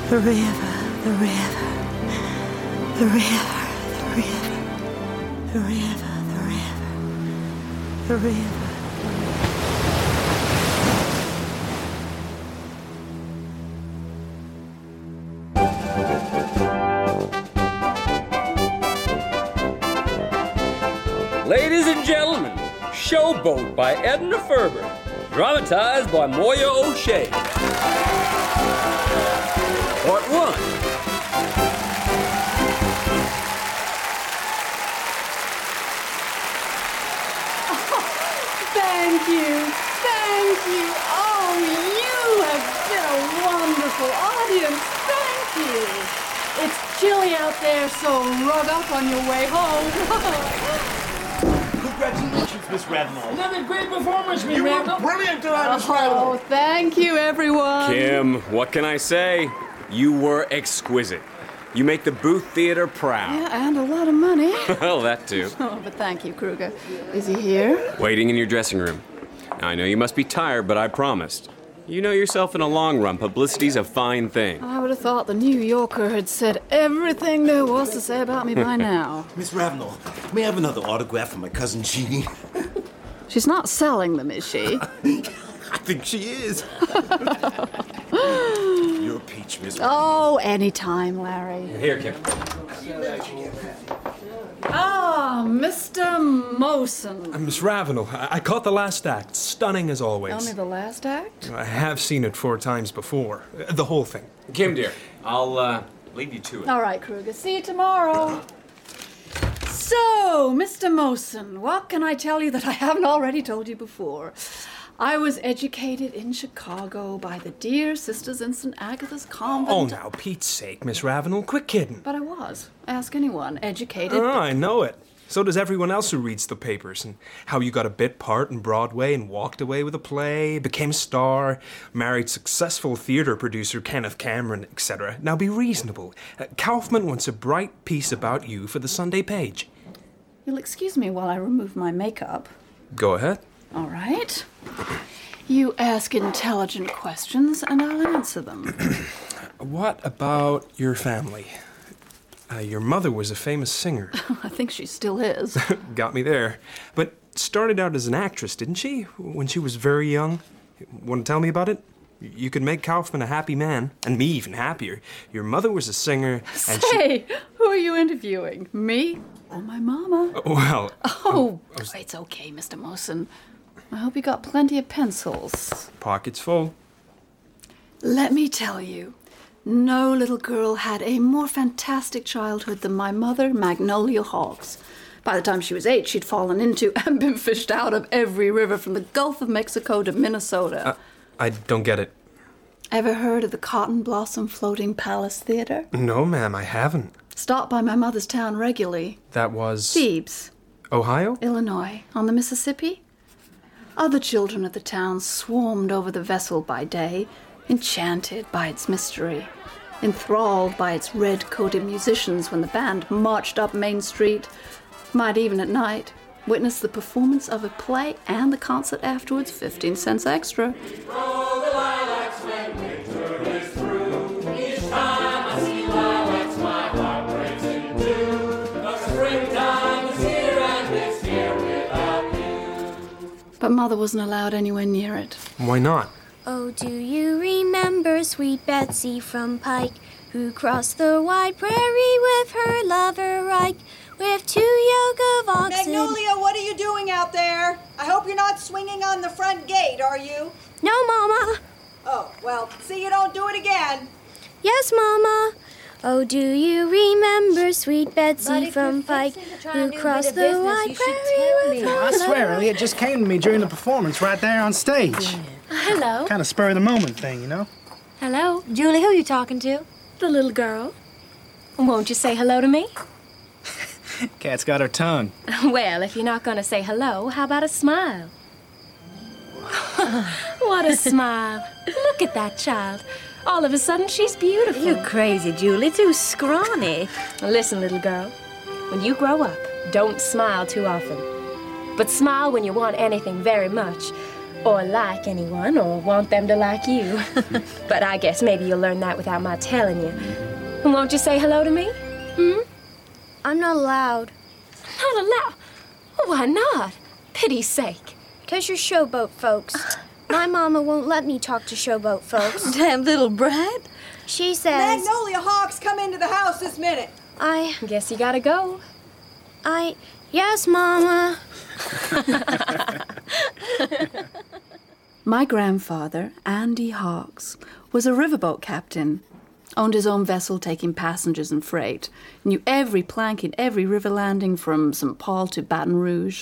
The river, the river, the river, the river, the river, the river, the river. Ladies and gentlemen, Showboat by Edna Ferber, dramatized by Moya O'Shea. Part 1. Thank you. Thank you. Oh, you have been a wonderful audience. Thank you. It's chilly out there, so rug up on your way home. Congratulations, Miss Ravenel. Another great performance, Miss You were Ravenel. brilliant tonight, Miss Oh, Ravenel. thank you, everyone. Kim, what can I say? You were exquisite. You make the Booth Theater proud. Yeah, and a lot of money. Well, that too. Oh, but thank you, Kruger. Is he here? Waiting in your dressing room. Now, I know you must be tired, but I promised. You know yourself in a long run, publicity's a fine thing. I would have thought the New Yorker had said everything there was to say about me by now. Miss Ravenel, may I have another autograph from my cousin Jeannie? She's not selling them, is she? I think she is. You're a peach, Miss Ravenel. Oh, anytime, Larry. Here, Kim. Ah, Mr. Mosen. Miss Ravenel, I caught the last act. Stunning as always. Only the last act? I have seen it 4 times before. The whole thing. Kim, dear, I'll leave you to it. All right, Kruger. See you tomorrow. So, Mr. Mosen, what can I tell you that I haven't already told you before? I was educated in Chicago by the dear sisters in St. Agatha's Convent. Oh, now, Pete's sake, Miss Ravenel, quit kidding. But I was. Ask anyone. Educated. Oh, I know it. So does everyone else who reads the papers. And how you got a bit part in Broadway and walked away with a play, became a star, married successful theater producer Kenneth Cameron, etc. Now be reasonable. Kaufman wants a bright piece about you for the Sunday page. You'll excuse me while I remove my makeup. Go ahead. All right. You ask intelligent questions, and I'll answer them. What about your family? Your mother was a famous singer. I think she still is. Got me there. But started out as an actress, didn't she? When she was very young? Want to tell me about it? You could make Kaufman a happy man, and me even happier. Your mother was a singer, and Say, who are you interviewing? Me or my mama? Well... Oh, it's okay, Mr. Mosen. I hope you got plenty of pencils. Pockets full. Let me tell you, no little girl had a more fantastic childhood than my mother, Magnolia Hawkes. By the time she was 8, she'd fallen into and been fished out of every river from the Gulf of Mexico to Minnesota. I don't get it. Ever heard of the Cotton Blossom Floating Palace Theater? No, ma'am, I haven't. Stopped by my mother's town regularly. That was... Thebes, Ohio? Illinois, on the Mississippi. Other children of the town swarmed over the vessel by day, enchanted by its mystery, enthralled by its red-coated musicians when the band marched up Main Street, might even at night witness the performance of a play and the concert afterwards, 15 cents extra. But Mother wasn't allowed anywhere near it. Why not? Oh, do you remember sweet Betsy from Pike, who crossed the wide prairie with her lover Ike, with 2 yoke of oxen? Magnolia, what are you doing out there? I hope you're not swinging on the front gate, are you? No, Mama. Oh, well, see you don't do it again. Yes, Mama. Oh, do you remember sweet Betsy from Pike, who crossed the wide prairie with her I swear, lover? Elliot just came to me during the performance right there on stage. Hello. Kind of spur of the moment thing, you know? Hello. Julie, who are you talking to? The little girl. Won't you say hello to me? Cat's got her tongue. Well, if you're not going to say hello, how about a smile? What a smile. Look at that child. All of a sudden, she's beautiful. You crazy, Julie. Too scrawny. Listen, little girl. When you grow up, don't smile too often. But smile when you want anything very much. or like anyone, or want them to like you. But I guess maybe you'll learn that without my telling you. And won't you say hello to me? I'm not allowed. Not allowed? Why not? Pity's sake. 'Cause you're showboat folks. My mama won't let me talk to showboat folks. Damn little brat. She says... Magnolia Hawks, come into the house this minute. I... Guess you gotta go. Yes, Mama. My grandfather, Andy Hawks, was a riverboat captain. Owned his own vessel taking passengers and freight. Knew every plank in every river landing from St. Paul to Baton Rouge.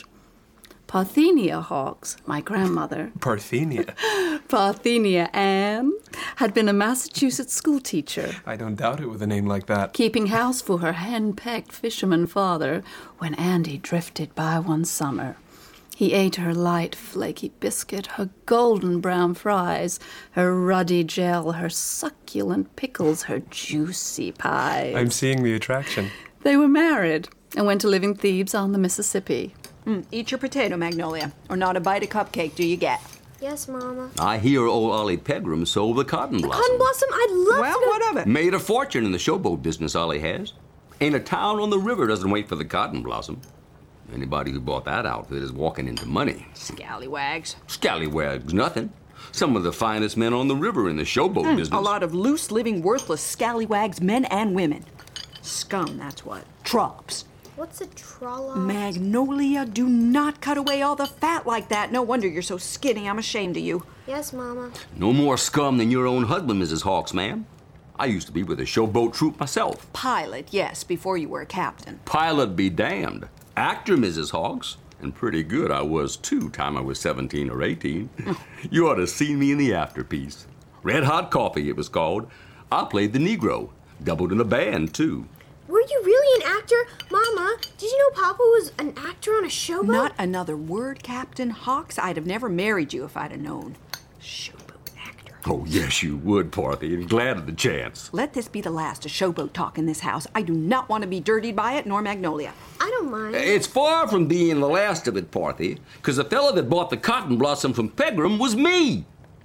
Parthenia Hawks, my grandmother, Parthenia. Parthenia Ann, had been a Massachusetts schoolteacher, I don't doubt it with a name like that. keeping house for her hen-pecked fisherman father when Andy drifted by one summer. He ate her light, flaky biscuit, her golden brown fries, her ruddy gel, her succulent pickles, her juicy pies. I'm seeing the attraction. They were married and went to live in Thebes on the Mississippi. Eat your potato, Magnolia, or not a bite of cupcake do you get. Yes, Mama. I hear old Ollie Pegram sold the cotton blossom. Cotton Blossom, I'd love Well, to go... what of it? Made a fortune in the showboat business, Ollie has. Ain't a town on the river doesn't wait for the cotton blossom. Anybody who bought that outfit is walking into money. Scallywags. Scallywags, nothing. Some of the finest men on the river in the showboat business. A lot of loose, living, worthless scallywags, men and women. Scum, that's what. Trollops. What's a trollop? Magnolia, do not cut away all the fat like that. No wonder you're so skinny. I'm ashamed of you. Yes, Mama. No more scum than your own husband, Mrs. Hawks, ma'am. I used to be with a showboat troupe myself. Pilot, yes, before you were a captain. Pilot be damned. Actor, Mrs. Hawks. And pretty good I was, too, time I was 17 or 18. You ought to see me in the afterpiece. Red Hot Coffee, it was called. I played the Negro. Doubled in a band, too. Were you really an actor? Mama, did you know Papa was an actor on a showboat? Not another word, Captain Hawks. I'd have never married you if I'd have known. Showboat actor. Oh, yes, you would, Parthy, and glad of the chance. Let this be the last of showboat talk in this house. I do not want to be dirtied by it, nor Magnolia. I don't mind. It's far from being the last of it, Parthy, because the fella that bought the cotton blossom from Pegram was me.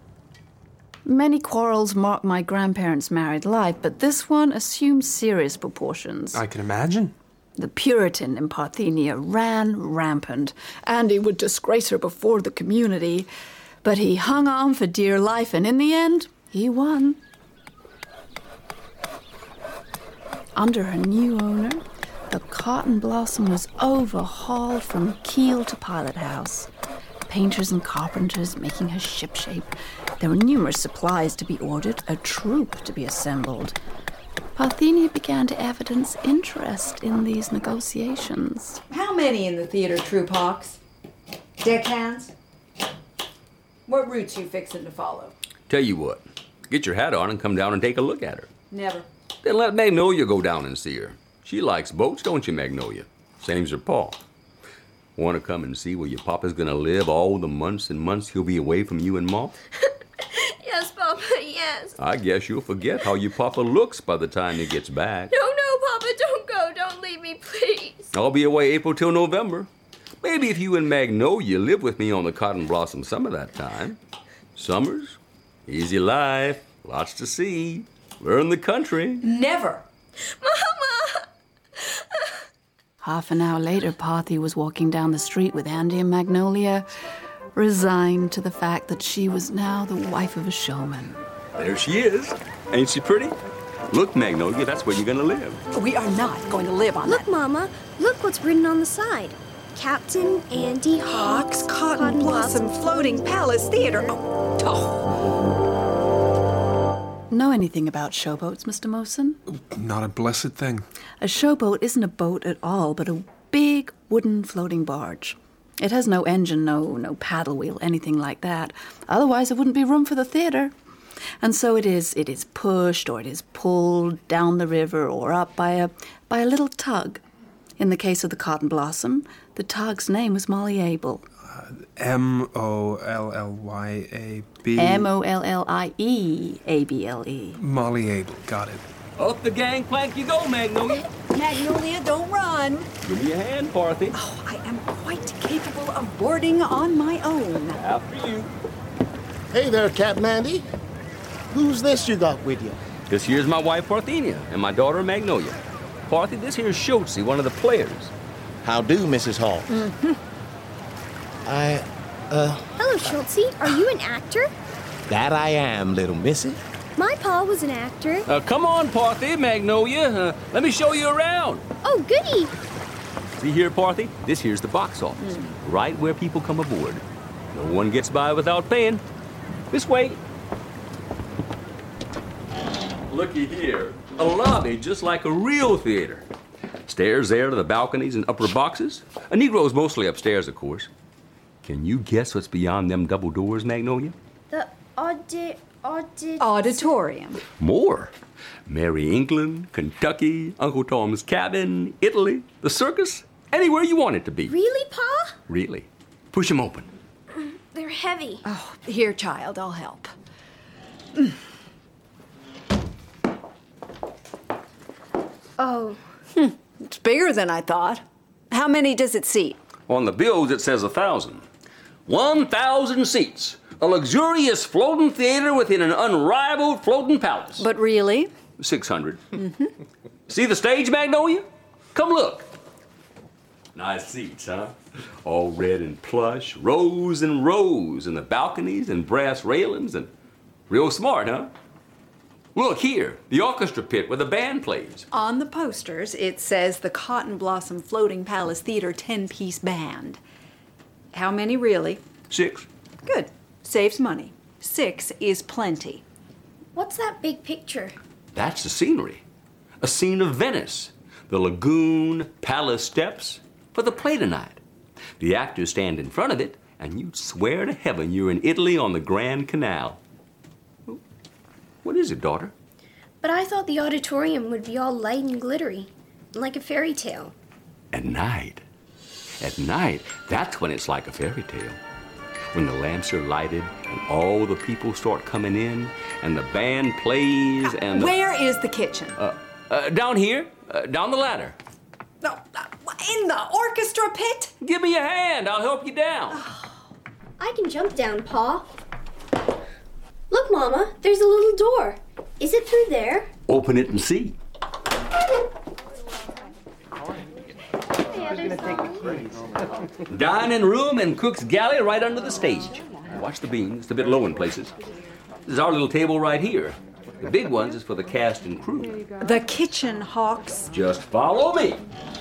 Many quarrels marked my grandparents' married life, but this one assumed serious proportions. I can imagine. The Puritan in Parthenia ran rampant. Andy would disgrace her before the community, but he hung on for dear life, and in the end, he won. Under her new owner, the Cotton Blossom was overhauled from keel to pilot house. Painters and carpenters making her shipshape. There were numerous supplies to be ordered, a troupe to be assembled. Parthenia began to evidence interest in these negotiations. How many in the theater troupe, Hawks? Deckhands? What routes you fixing to follow? Tell you what, get your hat on and come down and take a look at her. Never. Then let Magnolia go down and see her. She likes boats, don't you, Magnolia? Same's her pa. Want to come and see where your papa's gonna live all the months and months he'll be away from you and Ma? Yes, Papa, yes. I guess you'll forget how your papa looks by the time he gets back. No, Papa, don't go. Don't leave me, please. I'll be away April till November. Maybe if you and Magnolia live with me on the Cotton Blossom some of that time. Summers, easy life, lots to see, learn the country. Never. Mama! Half an hour later, Parthy was walking down the street with Andy and Magnolia, resigned to the fact that she was now the wife of a showman. There she is. Ain't she pretty? Look, Magnolia, that's where you're gonna live. We are not going to live on Look, that. Mama. Look what's written on the side. Captain Andy Hawks, Cotton Blossom, Floating Palace Theater. Know anything about showboats, Mr. Mosen? Not a blessed thing. A showboat isn't a boat at all, but a big wooden floating barge. It has no engine, no paddle wheel, anything like that. Otherwise, there wouldn't be room for the theater. And so it is pushed or it is pulled down the river or up by a little tug. In the case of the Cotton Blossom, the tug's name was Molly Able. M-O-L-L-Y-A-B. M-O-L-L-I-E-A-B-L-E. Molly Able, got it. Up the gangplank you go, Magnolia. Magnolia, don't run. Give me a hand, Parthy. Oh, I am quite capable capable of boarding on my own. After you. Hey there, Captain Andy. Who's this you got with you? This here's my wife, Parthenia, and my daughter, Magnolia. Parthy, this here's Schultze, one of the players. How do, Mrs. Hawks? Hello, Schultze. Are you an actor? That I am, little missy. My pa was an actor. Come on, Parthy, Magnolia. Let me show you around. Oh, goody. See here, Parthy? This here's the box office, right where people come aboard. No one gets by without paying. This way. Looky here. A lobby just like a real theater. Stairs there to the balconies and upper boxes. A Negro's mostly upstairs, of course. Can you guess what's beyond them double doors, Magnolia? The Auditorium. More. Merry England, Kentucky, Uncle Tom's Cabin, Italy, the circus, anywhere you want it to be. Really, Pa? Really. Push them open. They're heavy. Oh, here, child, I'll help. Oh. It's bigger than I thought. How many does it seat? On the bills, it says 1,000. 1,000 seats. A luxurious floating theater within an unrivaled floating palace. But really? 600. See the stage, Magnolia? Come look. Nice seats, huh? All red and plush, rows and rows, and the balconies and brass railings, and real smart, huh? Look here, the orchestra pit where the band plays. On the posters, it says the Cotton Blossom Floating Palace Theater 10-piece band. How many really? 6. Good. Saves money. 6 is plenty. What's that big picture? That's the scenery. A scene of Venice. The lagoon, palace steps. For the play tonight. The actors stand in front of it, and you'd swear to heaven you're in Italy on the Grand Canal. What is it, daughter? But I thought the auditorium would be all light and glittery, like a fairy tale. At night, that's when it's like a fairy tale. When the lamps are lighted and all the people start coming in and the band plays and... Where is the kitchen? Down here, down the ladder. No, in the orchestra pit? Give me a hand, I'll help you down. I can jump down, Pa. Look, Mama, there's a little door. Is it through there? Open it and see. Dining room and cook's galley right under the stage. Watch the beams, it's a bit low in places. This is our little table right here. The big ones is for the cast and crew. The kitchen, Hawks. Just follow me.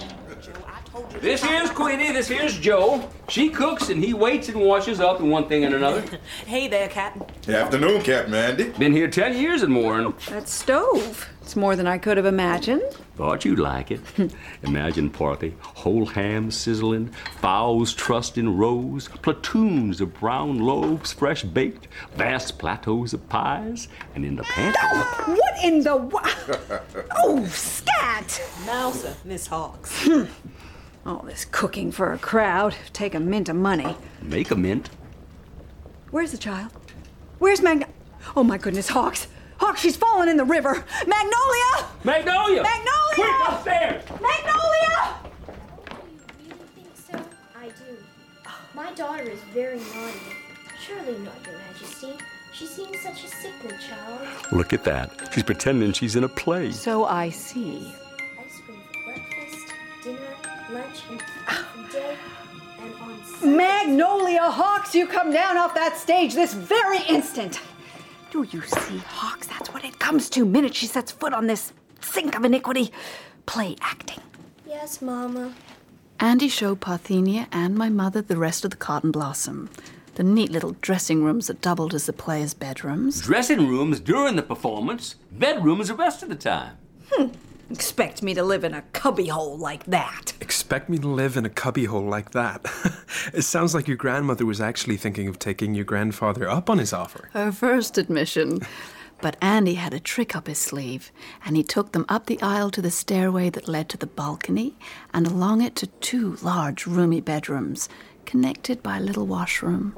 This here's Queenie, this here's Joe. She cooks and he waits and washes up and one thing and another. Hey there, Captain. Good afternoon, Captain Andy. Been here 10 years and more. That stove. It's more than I could have imagined. Thought you'd like it. Imagine Parthy, whole hams sizzling, fowls trussed in rows, platoons of brown loaves fresh baked, vast plateaus of pies, and in the pantry... What in the... Oh, scat! Mouser, Miss Hawks. All this cooking for a crowd. Take a mint of money. Make a mint. Where's the child? Where's Oh, my goodness, Hawks. Hawks, she's fallen in the river. Magnolia! Magnolia! Magnolia! Quick, upstairs! Magnolia! You really think so? I do. My daughter is very naughty. Surely not, Your Majesty. She seems such a sickly child. Look at that. She's pretending she's in a play. So I see. Ice cream for breakfast, dinner, lunch, and every day, and on Sunday. Magnolia Hawks, you come down off that stage this very instant. Do you see, Hawks? That's what it comes to minute she sets foot on this sink of iniquity. Play acting. Yes, Mama. Andy showed Parthenia and my mother the rest of the Cotton Blossom. The neat little dressing rooms that doubled as the players' bedrooms. Dressing rooms during the performance, bedrooms the rest of the time. Expect me to live in a cubbyhole like that. Expect me to live in a cubbyhole like that? It sounds like your grandmother was actually thinking of taking your grandfather up on his offer. Her first admission. But Andy had a trick up his sleeve, and he took them up the aisle to the stairway that led to the balcony, and along it to 2 large, roomy bedrooms, connected by a little washroom.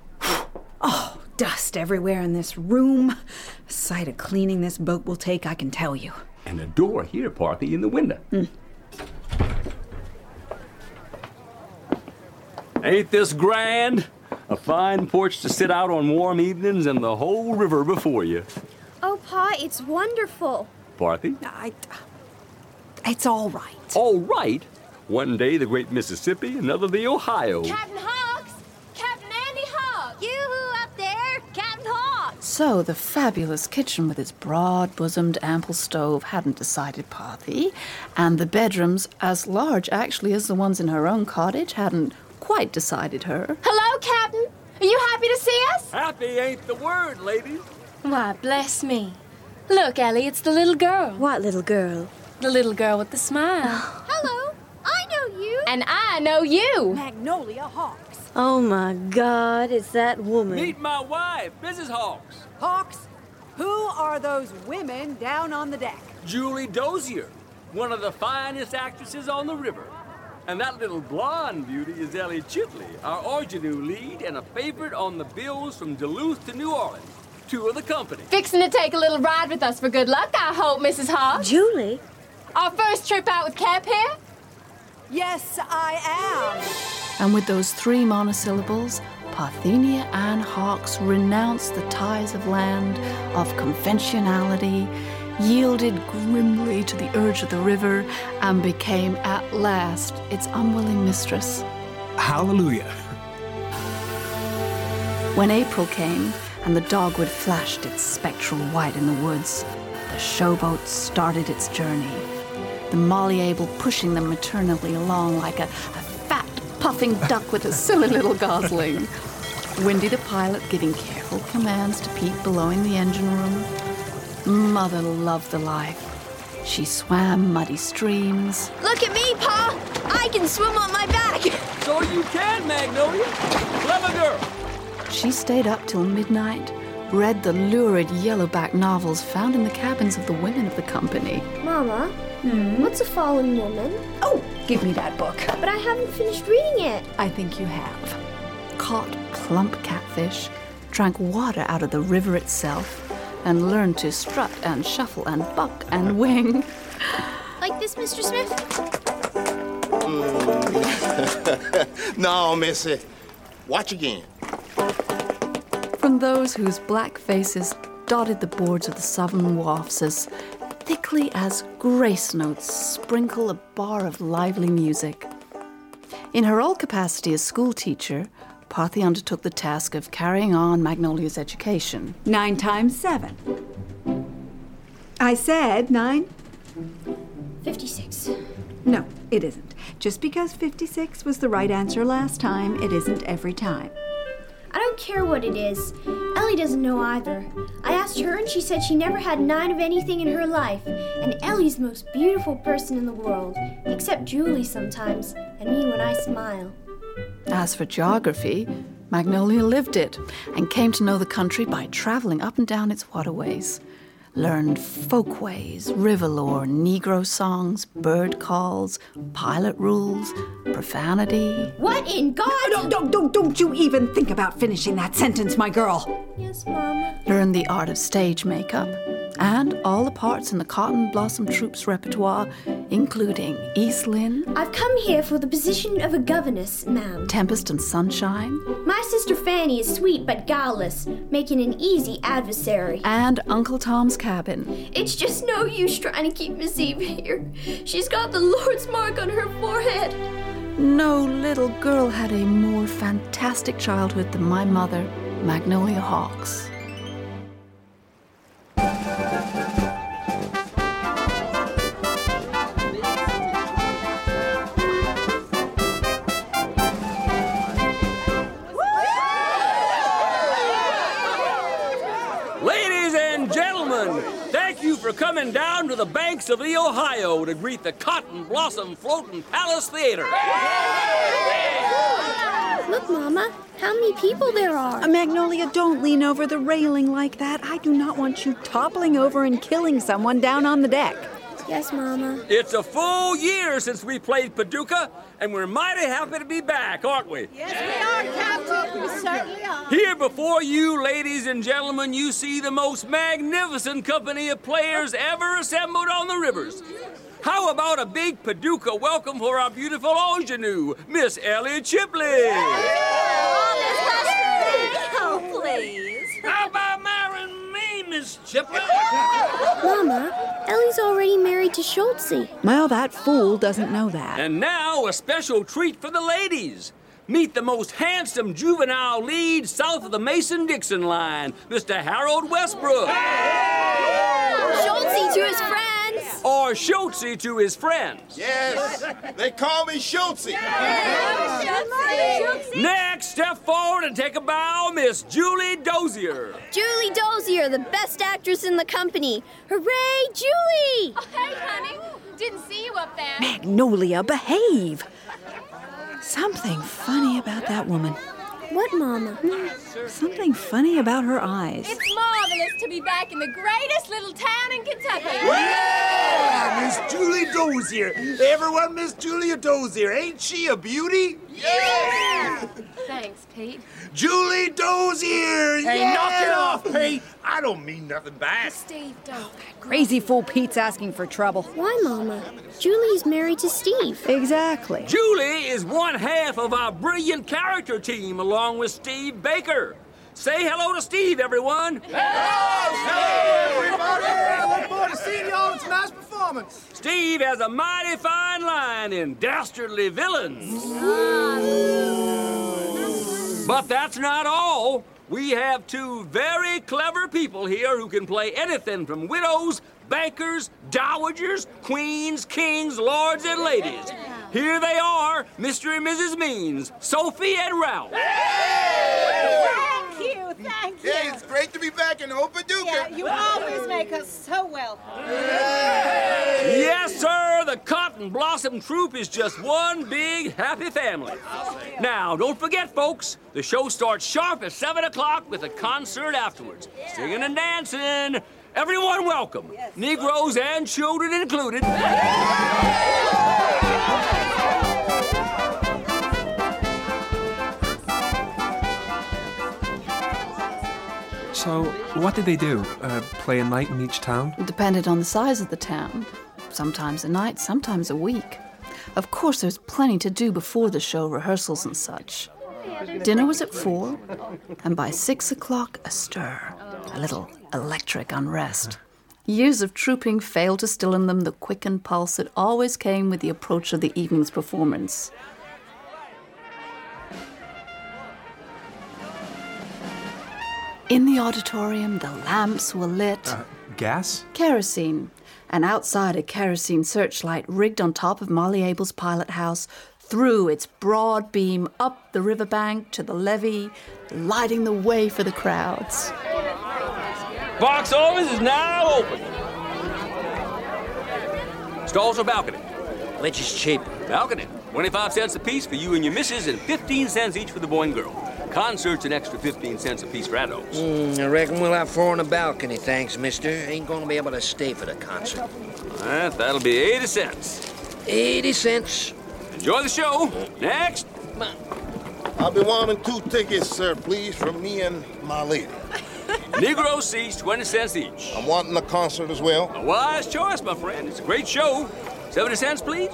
Oh, dust everywhere in this room. A sight of cleaning this boat will take, I can tell you. And a door here, Parthy, in the window. Ain't this grand? A fine porch to sit out on warm evenings and the whole river before you. Oh, Pa, it's wonderful. Parthy? It's all right. All right? One day the great Mississippi, another the Ohio. Captain Hawks! Captain Andy Hawks! You up there, Captain Hawks! So the fabulous kitchen with its broad-bosomed ample stove hadn't decided Parthy, and the bedrooms, as large actually as the ones in her own cottage, hadn't quite decided her. Hello, Captain. Are you happy to see us? Happy ain't the word, ladies. Why, bless me. Look, Ellie, it's the little girl. What little girl? The little girl with the smile. Hello, I know you. And I know you. Magnolia Hawks. Oh, my God, it's that woman. Meet my wife, Mrs. Hawks. Hawks, who are those women down on the deck? Julie Dozier, one of the finest actresses on the river. And that little blonde beauty is Ellie Chitley, our ingenue lead and a favorite on the bills from Duluth to New Orleans. Two of the company. Fixing to take a little ride with us for good luck, I hope, Mrs. Hawks. Julie? Our first trip out with Cap here? Yes, I am. And with those 3 monosyllables, Parthenia Ann Hawks renounced the ties of land, of conventionality, yielded grimly to the urge of the river, and became at last its unwilling mistress. Hallelujah. When April came and the dogwood flashed its spectral white in the woods, the showboat started its journey, the Mollyable pushing them maternally along like a fat, puffing duck with a silly little gosling. Windy the pilot giving careful commands to Pete below in the engine room. Mother loved the life. She swam muddy streams. Look at me, Pa! I can swim on my back! So you can, Magnolia. Clever girl. She stayed up till midnight, read the lurid yellowback novels found in the cabins of the women of the company. Mama, what's a fallen woman? Oh, give me that book. But I haven't finished reading it. I think you have. Caught plump catfish, drank water out of the river itself, and learned to strut and shuffle and buck and wing. Like this, Mr. Smith? No, Missy. Watch again. From those whose black faces dotted the boards of the southern wharfs as thickly as grace notes sprinkle a bar of lively music. In her old capacity as school teacher, Parthy undertook the task of carrying on Magnolia's education. 9 times 7. I said 9. 56. No, it isn't. Just because 56 was the right answer last time, it isn't every time. I don't care what it is. Ellie doesn't know either. I asked her and she said she never had 9 of anything in her life. And Ellie's the most beautiful person in the world, except Julie sometimes, and me when I smile. As for geography, Magnolia lived it and came to know the country by traveling up and down its waterways. Learned folkways, river lore, Negro songs, bird calls, pilot rules, profanity. What in God? Don't you even think about finishing that sentence, my girl. Yes, Mama. Learned the art of stage makeup and all the parts in the Cotton Blossom Troupe's repertoire, including East Lynne. I've come here for the position of a governess, ma'am. Tempest and Sunshine. My sister Fanny is sweet but guileless, making an easy adversary. And Uncle Tom's Cabin. It's just no use trying to keep Miss Eve here. She's got the Lord's mark on her forehead. No little girl had a more fantastic childhood than my mother, Magnolia Hawks. For coming down to the banks of the Ohio to greet the Cotton Blossom Floating Palace Theater. Look, Mama, how many people there are. Magnolia, don't lean over the railing like that. I do not want you toppling over and killing someone down on the deck. Yes, Mama. It's a full year since we played Paducah, and we're mighty happy to be back, aren't we? Yes, we are, Captain. We certainly are. Here before you, ladies and gentlemen, you see the most magnificent company of players ever assembled on the rivers. How about a big Paducah welcome for our beautiful ingenue, Miss Ellie Chipley? Oh, please. How about marrying me, Miss Chipley? Mama, Ellie's already married to Schultze. Well, that fool doesn't know that. And now a special treat for the ladies. Meet the most handsome juvenile lead south of the Mason-Dixon line, Mr. Harold Westbrook. Schultze to his friends. Or Schultze to his friends. Yes, they call me Schultze. Next, step forward and take a bow, Miss Julie Dozier. Julie Dozier, the best actress in the company. Hooray, Julie! Oh, hey, honey. Didn't see you up there. Magnolia, behave. Something funny about that woman. What, Mama? Something funny about her eyes. It's marvelous to be back in the greatest little town in Kentucky. Yeah, Miss Julie Dozier. Everyone, Miss Julia Dozier. Ain't she a beauty? Yeah! Thanks, Pete. Julie Dozier! Hey, yeah! knock it off, Pete. I don't mean nothing bad. Steve, don't. Crazy fool Pete's asking for trouble. Why, Mama? Julie's married to Steve. Exactly. Julie is one half of our brilliant character team along with Steve Baker. Say hello to Steve, everyone. Hello, everybody. I look forward to seeing you all in tonight's performance. Steve has a mighty fine line in Dastardly Villains. But that's not all. We have two very clever people here who can play anything from widows, bankers, dowagers, queens, kings, lords, and ladies. Here they are, Mr. and Mrs. Means, Sophie and Ralph. Thank you. Yeah, it's great to be back in Old Paducah. Yeah, you always make us so welcome. Yes, sir, the Cotton Blossom Troupe is just one big happy family. Now, don't forget, folks, the show starts sharp at 7 o'clock with a concert afterwards. Singing and dancing. Everyone welcome, Negroes and children included. So, what did they do? Play a night in each town? It depended on the size of the town. Sometimes a night, sometimes a week. Of course, there's plenty to do before the show, rehearsals and such. Dinner was at 4, and by 6 o'clock, a stir, a little electric unrest. Years of trooping failed to still in them the quickened pulse that always came with the approach of the evening's performance. In the auditorium, the lamps were lit. Gas? Kerosene. And outside, a kerosene searchlight rigged on top of Molly Abel's pilot house threw its broad beam up the riverbank to the levee, lighting the way for the crowds. Box office is now open. Stalls or balcony? Which is cheap? Balcony. 25 cents a piece for you and your missus and 15 cents each for the boy and girl. Concert's an extra 15 cents a piece for adults. I reckon we'll have 4 on the balcony, thanks, mister. Ain't gonna be able to stay for the concert. That'll be 80 cents. 80 cents. Enjoy the show. Next. I'll be wanting 2 tickets, sir, please, from me and my lady. Negro seats, 20 cents each. I'm wanting the concert as well. A wise choice, my friend. It's a great show. 70 cents, please.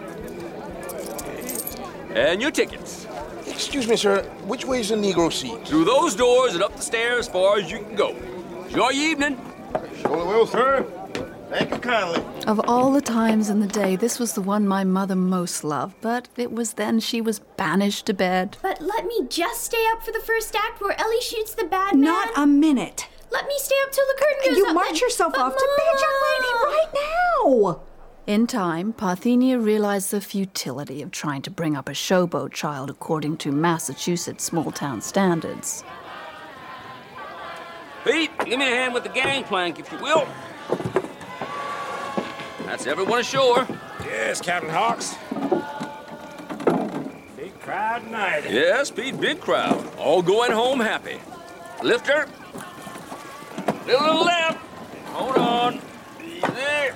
And your tickets. Excuse me, sir. Which way's the Negro seat? Through those doors and up the stairs as far as you can go. Enjoy your evening. Surely will, sir. Thank you kindly. Of all the times in the day, this was the one my mother most loved, but it was then she was banished to bed. But let me just stay up for the first act where Ellie shoots the bad man. Not a minute. Let me stay up till the curtain goes You up. march yourself off to bed, young lady, right now. In time, Parthenia realized the futility of trying to bring up a showboat child according to Massachusetts small-town standards. Pete, give me a hand with the gangplank, if you will. That's everyone ashore. Yes, Captain Hawks. Big crowd tonight. Yes, Pete, big crowd. All going home happy. Lifter. Little left. Hold on. Easy.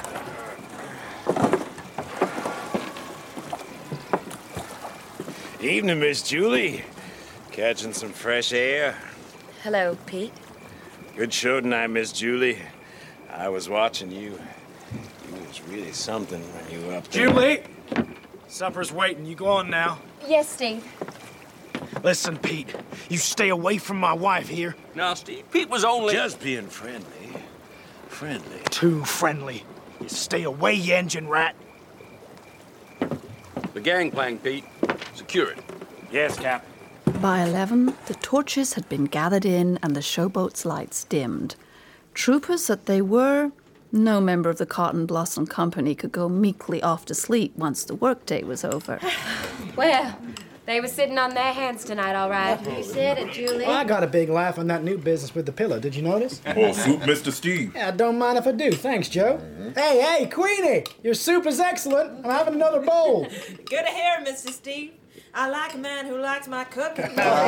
Evening, Miss Julie. Catching some fresh air. Hello, Pete. Good show tonight, Miss Julie. I was watching you. You was really something when you were up there. Julie! Supper's waiting. You go on now. Yes, Steve. Listen, Pete. You stay away from my wife here. Now, Steve, Pete was only... Just being friendly. Friendly. Too friendly. You stay away, you engine rat. The gangplank, Pete. Secure it. Yes, Cap. By 11, the torches had been gathered in and the showboat's lights dimmed. Troopers that they were, no member of the Cotton Blossom Company could go meekly off to sleep once the workday was over. Well, they were sitting on their hands tonight, all right. You said it, Julie. Well, I got a big laugh on that new business with the pillow. Did you notice? Well, soup, Mr. Steve. Yeah, don't mind if I do. Thanks, Joe. Hey, Queenie! Your soup is excellent. I'm having another bowl. Good to hear, Mr. Steve. I like a man who likes my cooking.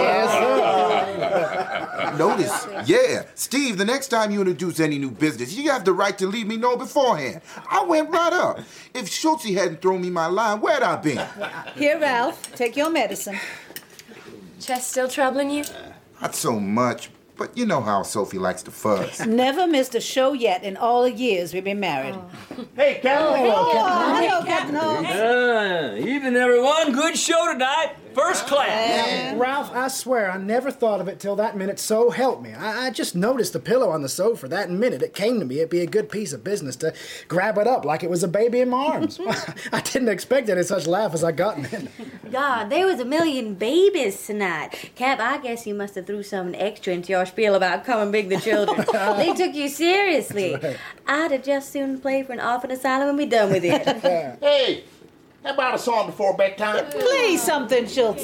Notice, yeah. Steve, the next time you introduce any new business, you have the right to leave me know beforehand. I went right up. If Schultze hadn't thrown me my line, where'd I been? Here, Ralph, take your medicine. Chest still troubling you? Not so much, but you know how Sophie likes to fuss. Never missed a show yet in all the years we've been married. Hey, Captain. Hello, Captain Hawks. Evening, everyone. Good show tonight. First class. Ralph, I swear, I never thought of it till that minute, so help me. I just noticed the pillow on the sofa that minute. It came to me it'd be a good piece of business to grab it up like it was a baby in my arms. I didn't expect any such laugh as I got in it. God, there was a million babies tonight. Cap, I guess you must have threw something extra into your spiel about coming big the children. They took you seriously. Right. I'd have just soon play for an orphan asylum and be done with it. Hey, how about a song before bedtime? Please something, Schultze.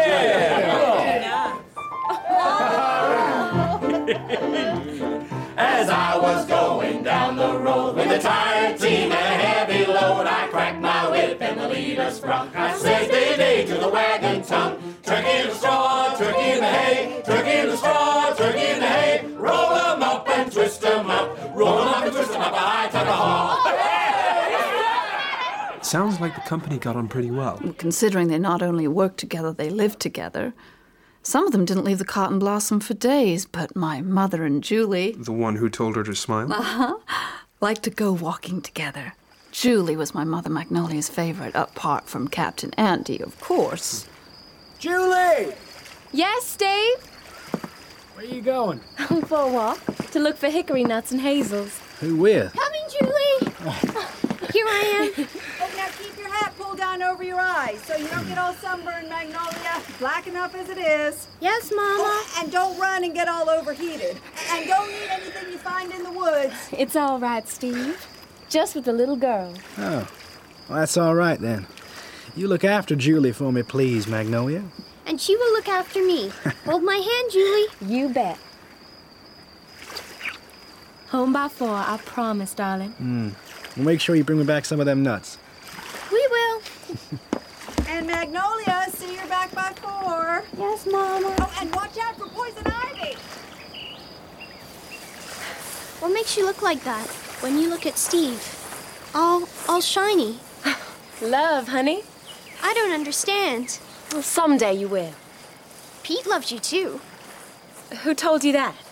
As I was going down the road with a tired team and a heavy load, I cracked my whip and the leader sprung. I says, day to the wagon tongue. Turkey in the straw, turkey in the hay, turkey in the straw, turkey in the hay. Roll 'em up and twist 'em up, roll 'em up and twist 'em up. I took a haul. Sounds like the company got on pretty well. Considering they not only worked together, they lived together. Some of them didn't leave the Cotton Blossom for days, but my mother and Julie, The one who told her to smile? liked to go walking together. Julie was my Mother Magnolia's favorite, apart from Captain Andy, of course. Julie! Yes, Steve? Where are you going? For a walk. To look for hickory nuts and hazels. Who with? Coming, Julie. Here I am. Oh, now keep your hat pulled down over your eyes so you don't get all sunburned, Magnolia. Black enough as it is. Yes, Mama. Oh, and don't run and get all overheated. And don't eat anything you find in the woods. It's all right, Steve. Just with the little girl. Oh, well, that's all right then. You look after Julie for me, please, Magnolia. And she will look after me. Hold my hand, Julie. You bet. Home by 4, I promise, darling. Well, make sure you bring me back some of them nuts. We will. And Magnolia, see you're back by 4. Yes, Mama. Oh, and watch out for poison ivy. What makes you look like that when you look at Steve? All shiny. Love, honey. I don't understand. Well, someday you will. Pete loves you too. Who told you that?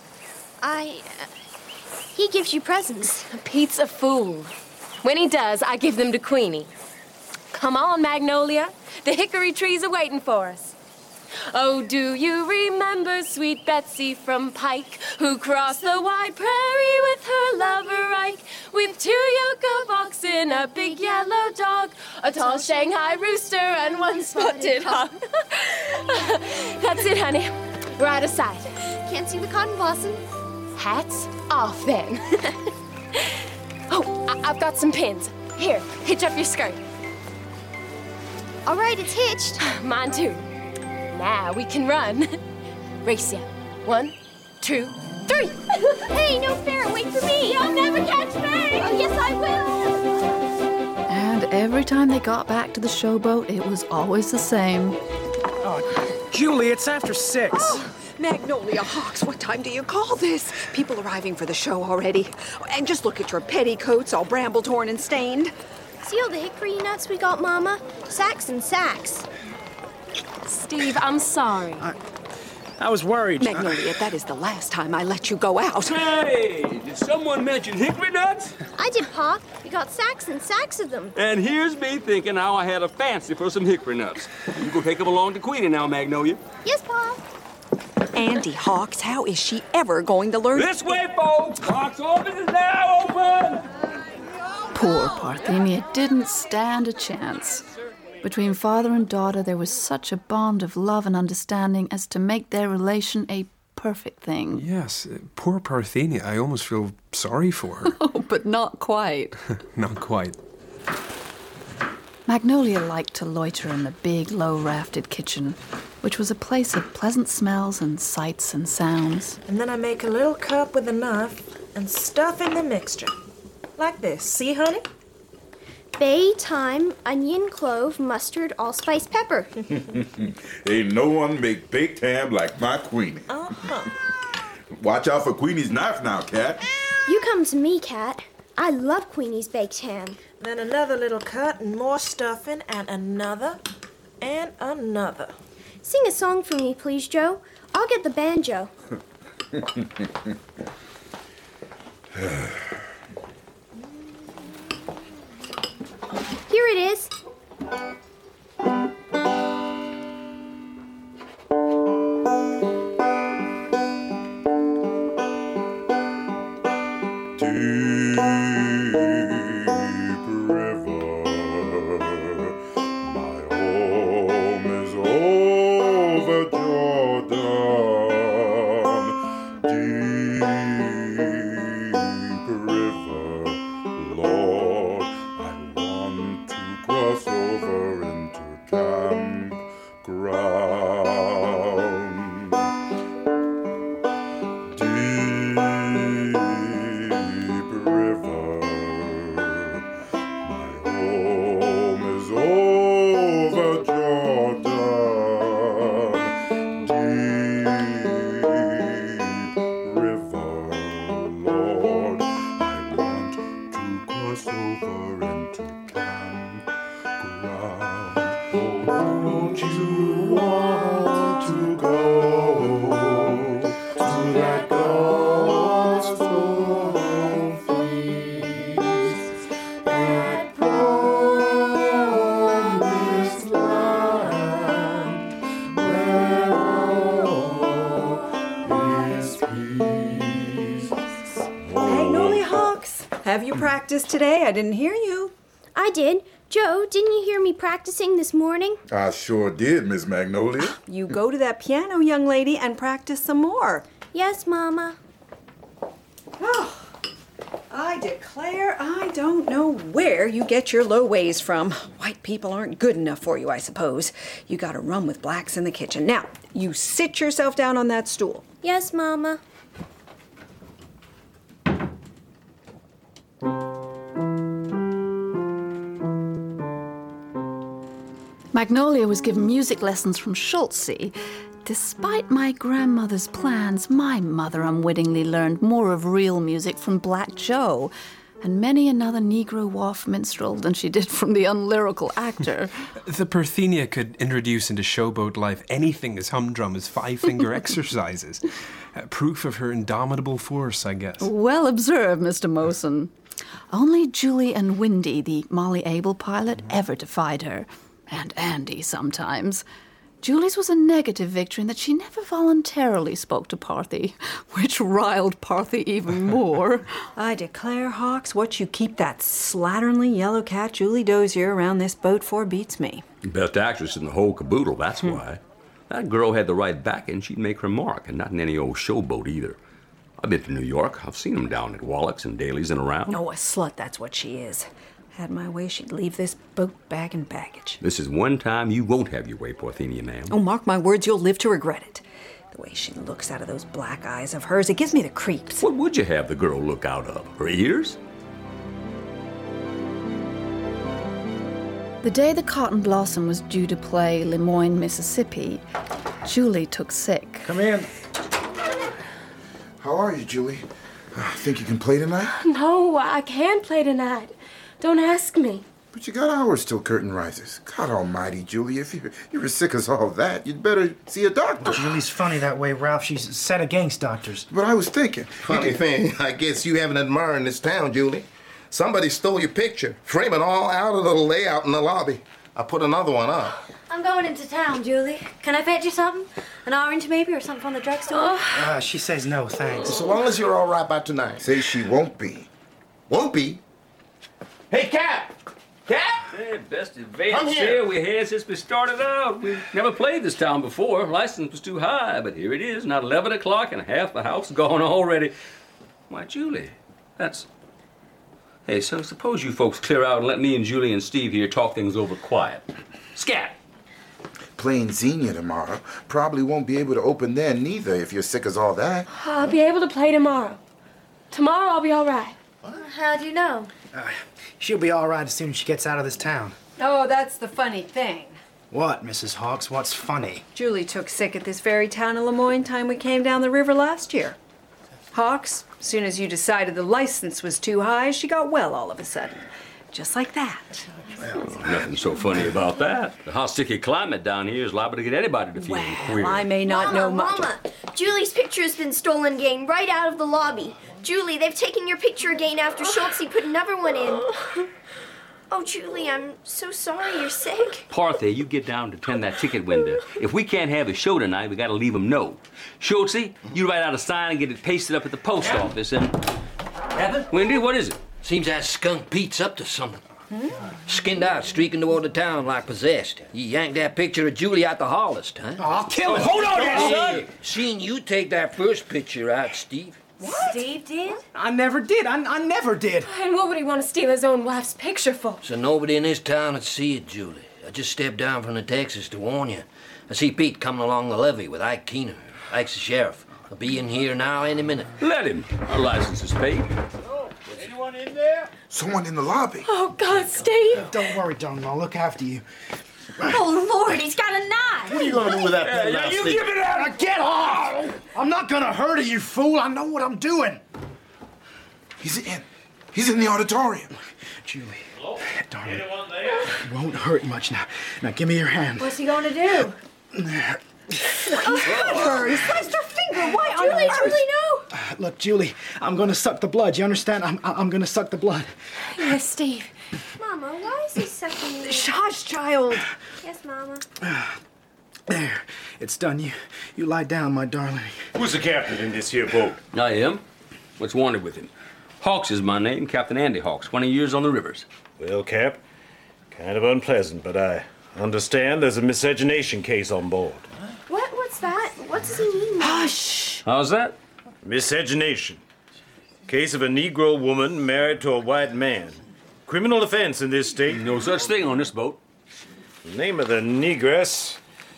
He gives you presents. Pete's a fool. When he does, I give them to Queenie. Come on, Magnolia. The hickory trees are waiting for us. Oh, do you remember sweet Betsy from Pike, who crossed the wide prairie with her lover Ike, with 2 yoke of oxen, a big yellow dog, a tall Shanghai rooster, and 1 spotted hawk? That's it, honey. We're out of sight. Can't see the cotton blossom. Hats off, then. Oh, I've got some pins. Here, hitch up your skirt. All right, it's hitched. Mine, too. Now we can run. Race ya. 1, 2, 3. Hey, no fair. Wait for me. You'll never catch me. Oh, yes, I will. And every time they got back to the showboat, it was always the same. Oh, Julie, it's after 6. Oh, Magnolia Hawks, what time do you call this? People arriving for the show already. And just look at your petticoats all bramble-torn and stained. See all the hickory nuts we got, Mama? Sacks and sacks. Steve, I'm sorry. I was worried. Magnolia, that is the last time I let you go out. Hey, did someone mention hickory nuts? I did, Pa. We got sacks and sacks of them. And here's me thinking how I had a fancy for some hickory nuts. You go take them along to Queenie now, Magnolia. Yes, Pa. Andy Hawks, how is she ever going to learn? This way, folks! Hawks' office is now open! Poor Parthenia didn't stand a chance. Between father and daughter, there was such a bond of love and understanding as to make their relation a perfect thing. Yes, poor Parthenia. I almost feel sorry for her. Oh, but not quite. Not quite. Magnolia liked to loiter in the big, low-rafted kitchen, which was a place of pleasant smells and sights and sounds. And then I make a little cup with enough and stuff in the mixture. Like this. See, honey? Bay, thyme, onion, clove, mustard, allspice, pepper. Ain't no one make baked ham like my Queenie. Watch out for Queenie's knife now, Cat. You come to me, Cat. I love Queenie's baked ham. Then another little cut and more stuffing and another and another. Sing a song for me, please, Joe. I'll get the banjo. Here it is. Have you practiced today? I didn't hear you. I did. Joe, didn't you hear me practicing this morning? I sure did, Miss Magnolia. You go to that piano, young lady, and practice some more. Yes, Mama. Oh, I declare I don't know where you get your low ways from. White people aren't good enough for you, I suppose. You gotta run with blacks in the kitchen. Now, you sit yourself down on that stool. Yes, Mama. Magnolia was given music lessons from Schultze. Despite my grandmother's plans, my mother unwittingly learned more of real music from Black Joe and many another Negro waff minstrel than she did from the unlyrical actor. The Parthenia could introduce into showboat life anything as humdrum as five-finger exercises. Proof of her indomitable force, I guess. Well observed, Mr. Mosen. Only Julie and Windy, the Molly Abel pilot, ever defied her. And Andy sometimes. Julie's was a negative victory in that she never voluntarily spoke to Parthy, which riled Parthy even more. I declare, Hawks, what you keep that slatternly yellow cat Julie Dozier around this boat for beats me. Best actress in the whole caboodle, that's why. That girl had the right backing, she'd make her mark, and not in any old showboat either. I've been to New York. I've seen them down at Wallach's and Daly's and around. Oh, a slut, that's what she is. Had my way, she'd leave this boat bag and baggage. This is one time you won't have your way, Parthenia, ma'am. Oh, mark my words, you'll live to regret it. The way she looks out of those black eyes of hers, it gives me the creeps. What would you have the girl look out of? Her ears? The day the Cotton Blossom was due to play Lemoyne, Mississippi, Julie took sick. Come in. How are you, Julie? Think you can play tonight? No, I can't play tonight. Don't ask me. But you got hours till curtain rises. God almighty, Julie, if you're as sick as all that, you'd better see a doctor. Julie's funny that way, Ralph. She's set against doctors. But I was thinking... Funny thing, I guess you have an admirer in this town, Julie. Somebody stole your picture. Frame it all out of the layout in the lobby. I put another one up. I'm going into town, Julie. Can I fetch you something? An orange maybe, or something from the drugstore? She says no, thanks. So long as you're all right by tonight. Say she won't be. Won't be? Hey, Cap! Cap! Hey, best advance here we had since we started out. We've never played this town before. License was too high, but here it is, not 11 o'clock and half the house gone already. Why, Julie, that's... Hey, so suppose you folks clear out and let me and Julie and Steve here talk things over quiet. Scat! Playing Xenia tomorrow. Probably won't be able to open then neither if you're sick as all that. I'll be able to play tomorrow. Tomorrow I'll be all right. How do you know? She'll be all right as soon as she gets out of this town. Oh, that's the funny thing. What, Mrs. Hawks? What's funny? Julie took sick at this very town of Lemoyne time we came down the river last year. Hawks, as soon as you decided the license was too high, she got well all of a sudden. Just like that. Well, nothing so funny about that. The hot, sticky climate down here is liable to get anybody to feeling queer. I may not know much. Mama, Julie's picture has been stolen again right out of the lobby. Julie, they've taken your picture again after Schultze put another one in. Oh, Julie, I'm so sorry you're sick. Parthe, you get down to tend that ticket window. If we can't have a show tonight, we gotta leave them know. Schultze, you write out a sign and get it pasted up at the post office and... Evan? Wendy, what is it? Seems that skunk Pete's up to something. Skinned out, streaking toward the town like possessed. He yanked that picture of Julie out the harvest, huh? Oh, I'll kill him. Hold on there, son! Seen you take that first picture out, Steve. What? Steve did? I never did. I never did. And what would he want to steal his own wife's picture for? So nobody in this town would see it, Julie. I just stepped down from the Texas to warn you. I see Pete coming along the levee with Ike Keener. Ike's the sheriff. He'll be in here now any minute. Let him. Our license is paid. Anyone in there? Someone in the lobby. Oh, God, Steve. Don't worry, darling. I'll look after you. Oh, Lord, he's got a knife. What are you gonna do with that pen now, You Steve? give it out! Now get off! I'm not gonna hurt you, you fool. I know what I'm doing. He's in the auditorium. Julie, darling, it won't hurt much now. Now give me your hand. What's he going to do? He's cut her. He sliced her finger. Why on Julie, earth? Julie, no. Look, Julie, I'm gonna suck the blood. You understand? I'm gonna suck the blood. Yes, Steve. Mama, why is he sucking me? Shush, child. Yes, Mama. There, it's done. You lie down, my darling. Who's the captain in this here boat? I am. What's wanted with him? Hawks is my name, Captain Andy Hawks, 20 years on the rivers. Well, Cap, kind of unpleasant, but I understand there's a miscegenation case on board. What's that? What does he mean? Hush. How's that? Miscegenation. Case of a Negro woman married to a white man. Criminal offense in this state. No such thing on this boat. Name of the negress,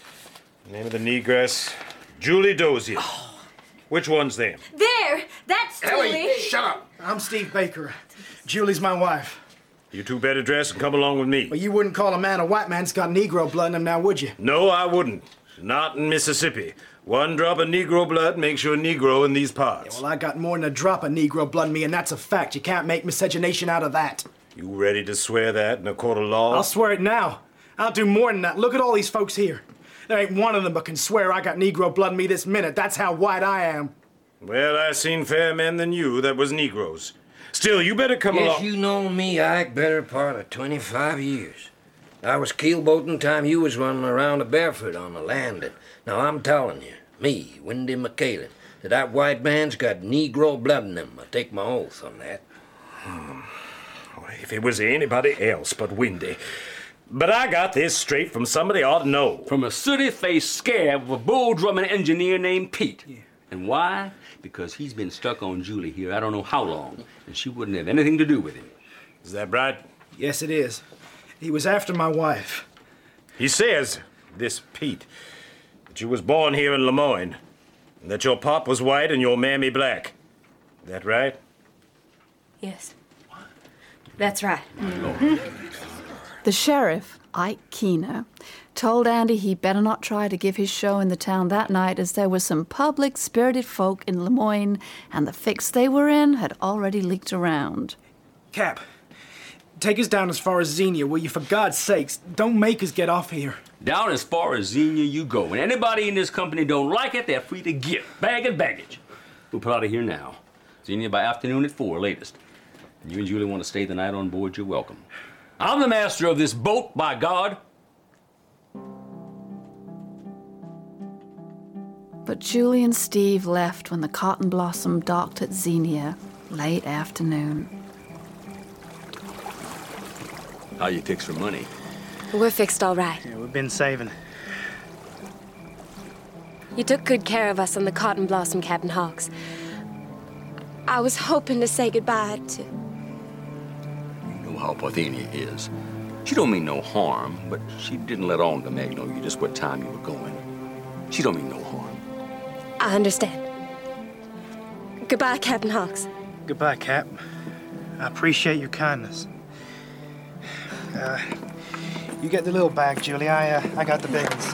Julie Dozier. Which one's them? There! That's Julie! Ellie, shut up! I'm Steve Baker. Julie's my wife. You two better dress and come along with me. Well, you wouldn't call a man a white man's got Negro blood in him now, would you? No, I wouldn't. Not in Mississippi. One drop of Negro blood makes you a Negro in these parts. Yeah, well, I got more than a drop of Negro blood in me, and that's a fact. You can't make miscegenation out of that. You ready to swear that in a court of law? I'll swear it now. I'll do more than that. Look at all these folks here. There ain't one of them but can swear I got Negro blood in me this minute. That's how white I am. Well, I seen fair men than you that was Negroes. Still, you better come along. Yes, you know me, Ike, better part of 25 years. I was keelboating time you was running around a barefoot on the landing. Now, I'm telling you, me, Wendy McCallan, that white man's got Negro blood in him. I take my oath on that. If it was anybody else but Wendy. But I got this straight from somebody I ought to know. From a sooty-faced scab of a bull-drumming engineer named Pete. Yeah. And why? Because he's been stuck on Julie here I don't know how long, and she wouldn't have anything to do with him. Is that right? Yes, it is. He was after my wife. He says, this Pete, that you was born here in Lemoyne, and that your pop was white and your mammy black. That right? Yes. That's right. The sheriff, Ike Keener, told Andy he better not try to give his show in the town that night, as there were some public spirited folk in Lemoyne, and the fix they were in had already leaked around. Cap, Take us down as far as Xenia, will you? For God's sakes, don't make us get off here. Down as far as Xenia you go. And anybody in this company don't like it, they're free to get bag and baggage. We'll put out of here now. Xenia by afternoon at 4 latest. You and Julie want to stay the night on board, you're welcome. I'm the master of this boat, by God. But Julie and Steve left when the Cotton Blossom docked at Xenia late afternoon. How you fix for money? We're fixed all right. Yeah, we've been saving. You took good care of us on the Cotton Blossom, Captain Hawks. I was hoping to say goodbye to... You know how Parthenia is. She don't mean no harm, but she didn't let on to Magnolia just what time you were going. She don't mean no harm. I understand. Goodbye, Captain Hawks. Goodbye, Cap. I appreciate your kindness. You get the little bag, Julie. I got the big ones.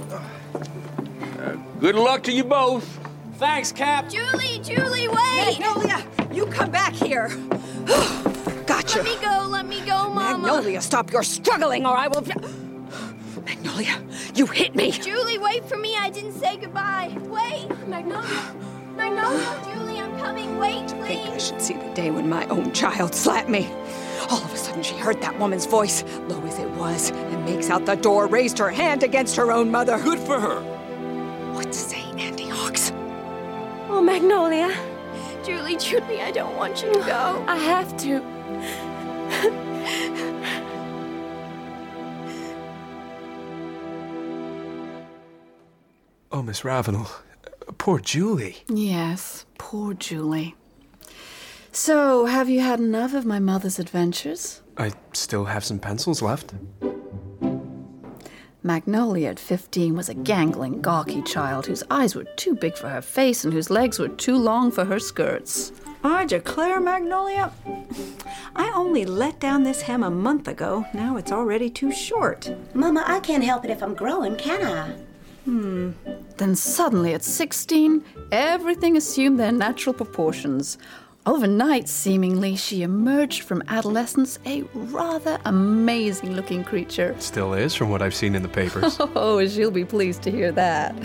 Good luck to you both. Thanks, Cap. Julie, wait! Magnolia, you come back here. Gotcha. Let me go, Mama. Magnolia, stop your struggling or I will... Magnolia, you hit me. Julie, wait for me. I didn't say goodbye. Wait. Magnolia, Julie, I'm coming. Wait, please. I think I should see the day when my own child slapped me. All of a sudden, she heard that woman's voice, low as it was, and makes out the door, raised her hand against her own mother. Good for her. What say, Andy Hawks? Oh, Magnolia. Julie, I don't want you to go. I have to. Oh, Miss Ravenel. Poor Julie. Yes, poor Julie. So, have you had enough of my mother's adventures? I still have some pencils left. Magnolia at 15 was a gangling, gawky child whose eyes were too big for her face and whose legs were too long for her skirts. I declare, Magnolia, I only let down this hem a month ago. Now it's already too short. Mama, I can't help it if I'm growing, can I? Then suddenly at 16, everything assumed their natural proportions. Overnight, seemingly, she emerged from adolescence a rather amazing-looking creature. Still is, from what I've seen in the papers. Oh, she'll be pleased to hear that.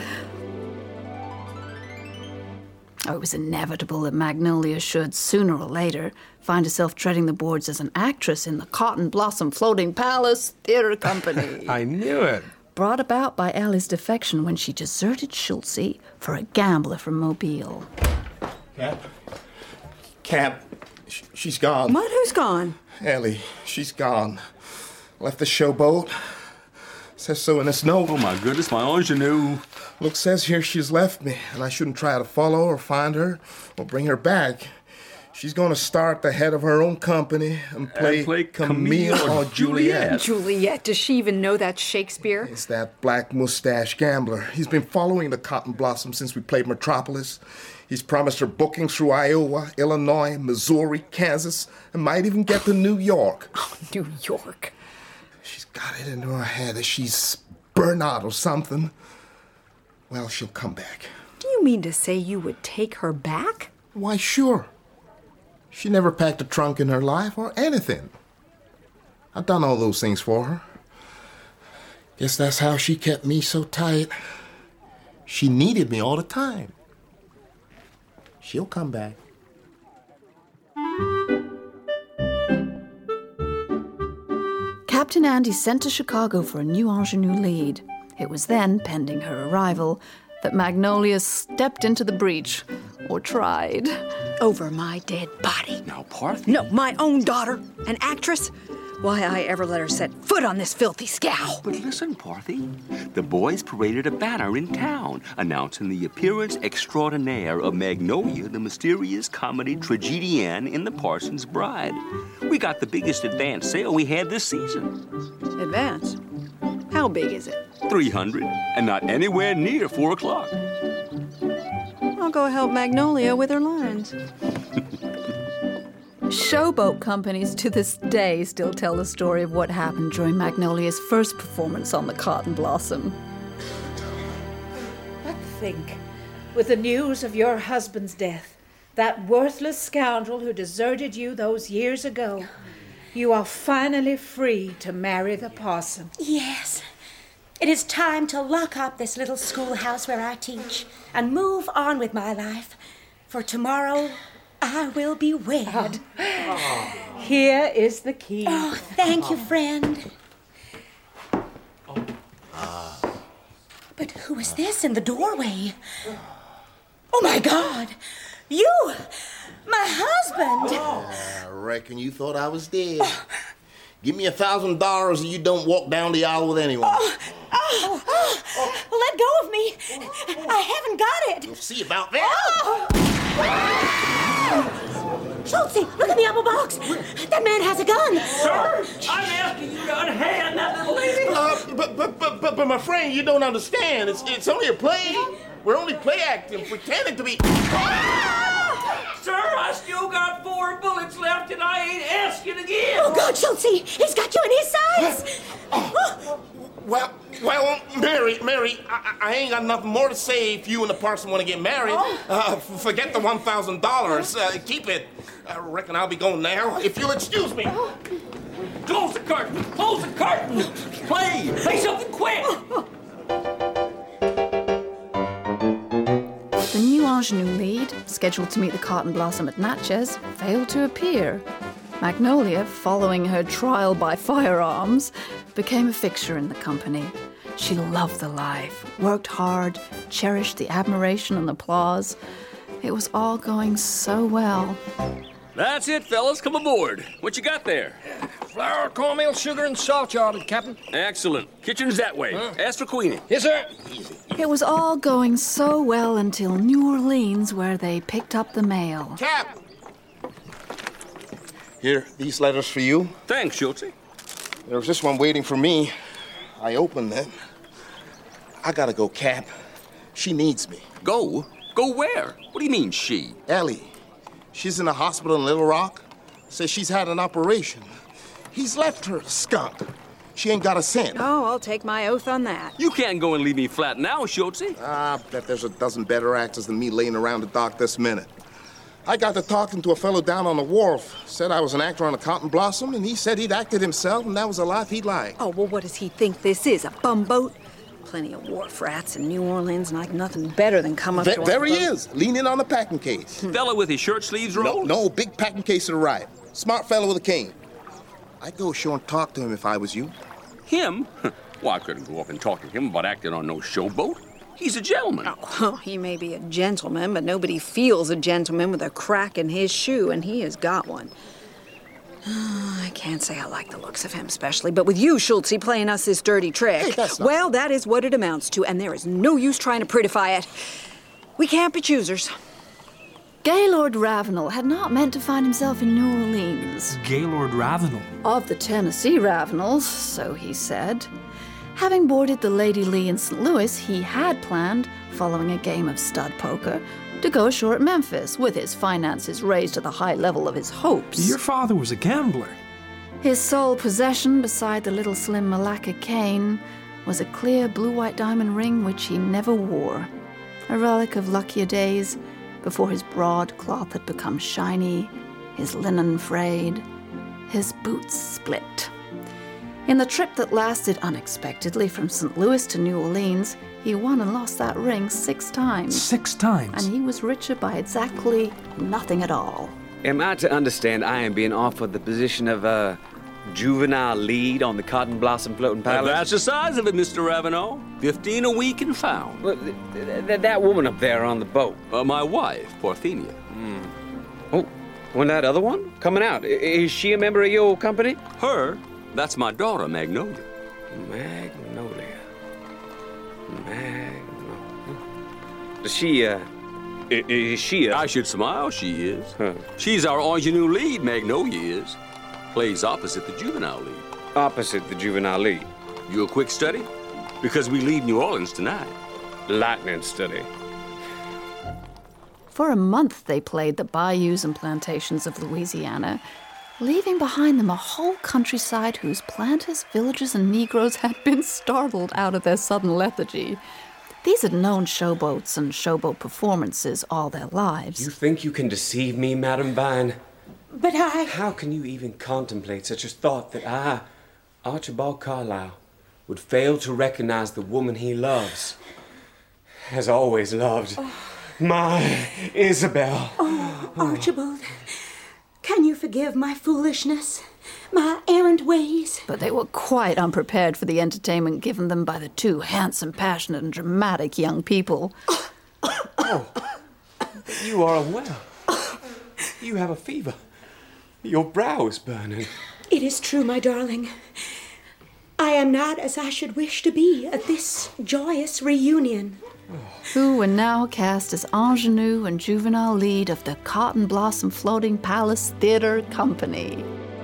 Oh, it was inevitable that Magnolia should, sooner or later, find herself treading the boards as an actress in the Cotton Blossom Floating Palace Theater Company. I knew it. Brought about by Ellie's defection when she deserted Schultze for a gambler from Mobile. Cap, she's gone. What? Who's gone? Ellie, she's gone. Left the showboat. Says so in this note. Oh, my goodness, my ingenue. Look, says here she's left me, and I shouldn't try to follow or find her or bring her back. She's going to start the head of her own company and play Camille or Juliet. Juliet, does she even know that's Shakespeare? It's that black mustache gambler. He's been following the Cotton Blossom since we played Metropolis. He's promised her bookings through Iowa, Illinois, Missouri, Kansas, and might even get to New York. Oh, New York. She's got it into her head that she's burnt out or something. Well, she'll come back. Do you mean to say you would take her back? Why, sure. She never packed a trunk in her life or anything. I've done all those things for her. Guess that's how she kept me so tight. She needed me all the time. She'll come back. Captain Andy sent to Chicago for a new ingenue lead. It was then, pending her arrival, that Magnolia stepped into the breach, or tried. Over my dead body. Now, Parthenia. No, my own daughter, an actress. Why I ever let her set foot on this filthy scow. But listen, Parthy. The boys paraded a banner in town announcing the appearance extraordinaire of Magnolia, the mysterious comedy tragedienne in The Parson's Bride. We got the biggest advance sale we had this season. Advance? How big is it? 300, and not anywhere near 4 o'clock. I'll go help Magnolia with her lines. Showboat companies to this day still tell the story of what happened during Magnolia's first performance on the Cotton Blossom. But think, with the news of your husband's death, that worthless scoundrel who deserted you those years ago, You are finally free to marry the parson. Yes. It is time to lock up this little schoolhouse where I teach and move on with my life. For tomorrow, I will be wed. Here is the key. Oh, thank you, friend. But who is this in the doorway? Oh, my God! You! My husband! I reckon you thought I was dead. Give me $1,000 and you don't walk down the aisle with anyone. Let go of me! I haven't got it! We'll see about that. Schultze, look in the apple box! That man has a gun! Sir, I'm asking you to unhand that little lady! But my friend, you don't understand. It's only a play. We're only play acting, pretending to be... Sir, I still got 4 bullets left and I ain't asking again! Oh, God, Schultze! He's got you in his sights! Well, Mary, I ain't got nothing more to say if you and the parson want to get married. Forget the $1,000. Keep it. I reckon I'll be going now, if you'll excuse me. Close the curtain! Close the curtain! Play! Play something quick! The new ingenue lead, scheduled to meet the Cotton Blossom at Natchez, failed to appear. Magnolia, following her trial by firearms, became a fixture in the company. She loved the life, worked hard, cherished the admiration and applause. It was all going so well. That's it, fellas. Come aboard. What you got there? Flour, cornmeal, sugar, and salt, yarded, Captain. Excellent. Kitchen's that way. Ask for Queenie. Yes, sir. It was all going so well until New Orleans, where they picked up the mail. Cap! Here, these letters for you. Thanks, Schultze. There was this one waiting for me. I opened it. I gotta go, Cap. She needs me. Go? Go where? What do you mean, she? Ellie. She's in the hospital in Little Rock. Says she's had an operation. He's left her, skunk. She ain't got a cent. Oh, I'll take my oath on that. You can't go and leave me flat now, Schultze. I bet there's a dozen better actors than me laying around the dock this minute. I got to talking to a fellow down on the wharf. Said I was an actor on the Cotton Blossom, and he said he'd acted himself, and that was a life he'd like. Oh, well, what does he think this is, a bumboat? Plenty of wharf rats in New Orleans, and like nothing better than come up to There he is, leaning on the packing case. Fella with his shirt sleeves rolled? No, big packing case to the right. Smart fellow with a cane. I'd go ashore and talk to him if I was you. Him? Well, I couldn't go up and talk to him about acting on no showboat. He's a gentleman. Oh, he may be a gentleman, but nobody feels a gentleman with a crack in his shoe, and he has got one. I can't say I like the looks of him especially, but with you, Schultze, playing us this dirty trick, well, that is what it amounts to, and there is no use trying to prettify it. We can't be choosers. Gaylord Ravenel had not meant to find himself in New Orleans. Gaylord Ravenel? Of the Tennessee Ravenels, so he said. Having boarded the Lady Lee in St. Louis, he had planned, following a game of stud poker, to go ashore at Memphis with his finances raised to the high level of his hopes. Your father was a gambler. His sole possession beside the little slim Malacca cane was a clear blue-white diamond ring which he never wore, a relic of luckier days before his broad cloth had become shiny, his linen frayed, his boots split. In the trip that lasted unexpectedly from St. Louis to New Orleans, he won and lost that ring 6 times. 6 times? And he was richer by exactly nothing at all. Am I to understand I am being offered the position of juvenile lead on the Cotton Blossom Floating Pilot? That's the size of it, Mr. Ravenel. 15 a week and found. Well, that woman up there on the boat. My wife, Parthenia. Oh, and that other one? Coming out. Is she a member of your company? Her? That's my daughter, Magnolia. Magnolia. Is she a... I should smile, she is. She's our ingenue lead, Magnolia is. Plays opposite the juvenile lead. Opposite the juvenile lead? You a quick study? Because we leave New Orleans tonight. Lightning study. For a month they played the bayous and plantations of Louisiana, leaving behind them a whole countryside whose planters, villagers, and Negroes had been startled out of their sudden lethargy. These had known showboats and showboat performances all their lives. You think you can deceive me, Madam Vine? But I... How can you even contemplate such a thought that I, Archibald Carlyle, would fail to recognize the woman he loves, has always loved, my Isabel? Oh, Archibald, can you forgive my foolishness, my errant ways? But they were quite unprepared for the entertainment given them by the two handsome, passionate, and dramatic young people. You are unwell. You have a fever. Your brow is burning. It is true, my darling. I am not as I should wish to be at this joyous reunion. Who were now cast as ingenue and juvenile lead of the Cotton Blossom Floating Palace Theater Company.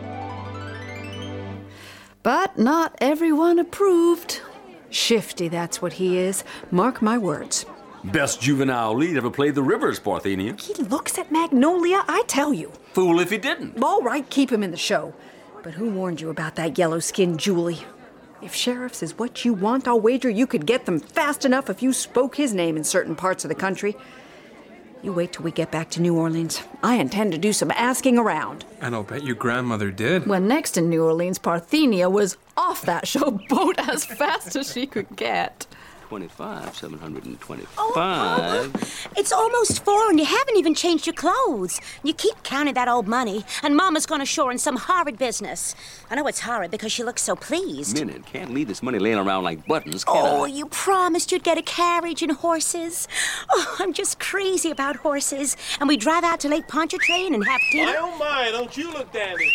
But not everyone approved. Shifty, that's what he is. Mark my words. Best juvenile lead ever played the Rivers, Parthenia. He looks at Magnolia, I tell you. Fool if he didn't. All right, keep him in the show. But who warned you about that yellow-skinned Julie? If sheriffs is what you want, I'll wager you could get them fast enough if you spoke his name in certain parts of the country. You wait till we get back to New Orleans. I intend to do some asking around. And I'll bet your grandmother did. When next in New Orleans, Parthenia was off that showboat as fast as she could get. 25, 725. Oh, it's almost 4 and you haven't even changed your clothes. You keep counting that old money, and Mama's gone ashore in some horrid business. I know it's horrid because she looks so pleased. Minute, can't leave this money laying around like buttons, can I? You promised you'd get a carriage and horses. Oh, I'm just crazy about horses. And we drive out to Lake Pontchartrain and have dinner. My oh my, don't you look dandy.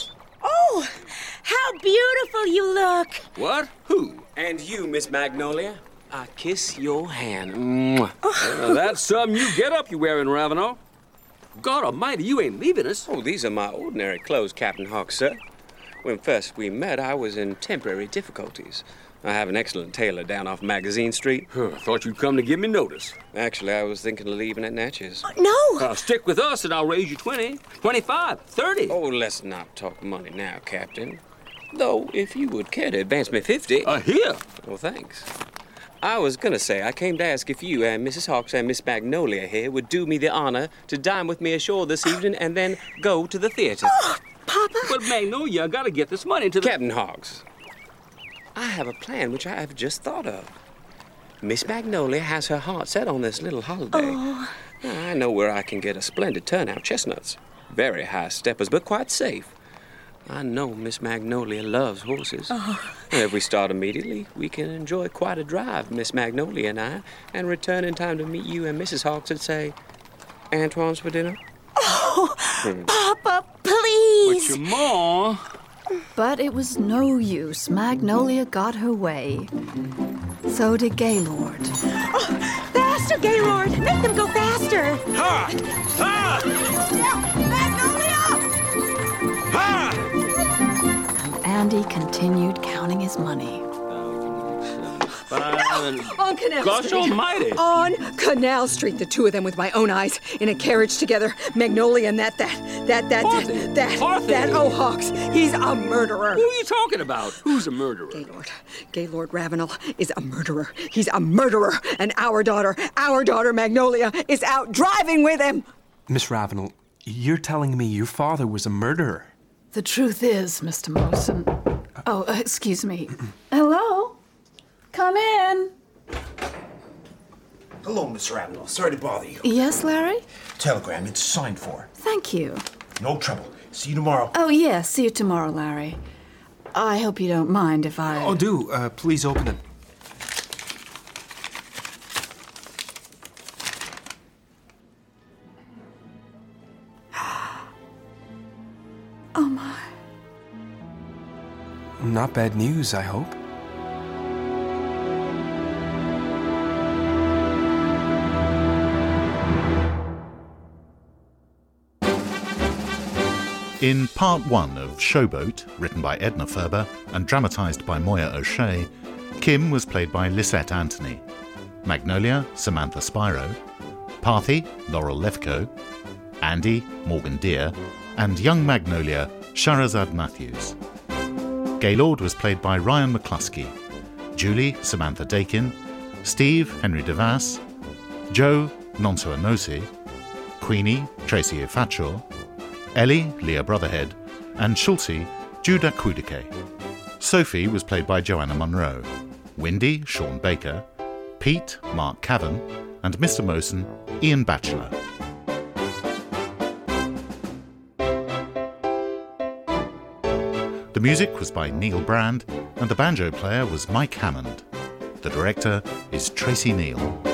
Oh, how beautiful you look. What? Who? And you, Miss Magnolia? I kiss your hand. Mwah. That's something you get up you wearing, Ravenel. God almighty, you ain't leaving us. Oh, these are my ordinary clothes, Captain Hawk, sir. When first we met, I was in temporary difficulties. I have an excellent tailor down off Magazine Street. I thought you'd come to give me notice. Actually, I was thinking of leaving at Natchez. No! Stick with us and I'll raise you 20, 25, 30. Oh, let's not talk money now, Captain. Though, if you would care to advance me 50... Here! Well, thanks. I was gonna say, I came to ask if you and Mrs. Hawks and Miss Magnolia here would do me the honor to dine with me ashore this evening and then go to the theater. Oh, Papa! But Magnolia, I gotta get this money to the... Captain Hawks, I have a plan which I have just thought of. Miss Magnolia has her heart set on this little holiday. Oh. I know where I can get a splendid turnout chestnuts. Very high steppers, but quite safe. I know Miss Magnolia loves horses. If we start immediately, we can enjoy quite a drive, Miss Magnolia and I, and return in time to meet you and Mrs. Hawks at, say, Antoine's for dinner. Oh, Papa, please! But your ma... But it was no use. Magnolia got her way. So did Gaylord. Oh, faster, Gaylord! Make them go faster! Ha! Ha! Magnolia! Ha! Andy continued counting his money. On Canal Gosh Street. almighty. On Canal Street, the two of them with my own eyes in a carriage together. Magnolia and that Hawks. He's a murderer. Who are you talking about? Who's a murderer? Gaylord Ravenel is a murderer. He's a murderer. And our daughter Magnolia is out driving with him. Miss Ravenel, you're telling me your father was a murderer? The truth is, Mr. Mawson... excuse me. Hello? Come in. Hello, Miss Ravenel. Sorry to bother you. Yes, Larry? Telegram. It's signed for. Thank you. No trouble. See you tomorrow. Oh, yes. See you tomorrow, Larry. I hope you don't mind if I... Oh, do. Please open it. Oh, my. Not bad news, I hope. In Part 1 of Showboat, written by Edna Ferber and dramatised by Moya O'Shea, Kim was played by Lisette Anthony, Magnolia, Samantha Spiro, Parthy, Laurel Lefkoe, Andy, Morgan Deere, and young Magnolia, Shahrazad Matthews. Gaylord was played by Ryan McCluskey, Julie, Samantha Dakin, Steve, Henry DeVas, Joe, Nonso Anosi, Queenie, Tracy Ufatshaw, Ellie, Leah Brotherhead, and Schulze, Judah Kudike. Sophie was played by Joanna Monroe, Windy, Sean Baker, Pete, Mark Cavan, and Mr. Mosen, Ian Batchelor. The music was by Neil Brand, and the banjo player was Mike Hammond. The director is Tracy Neal.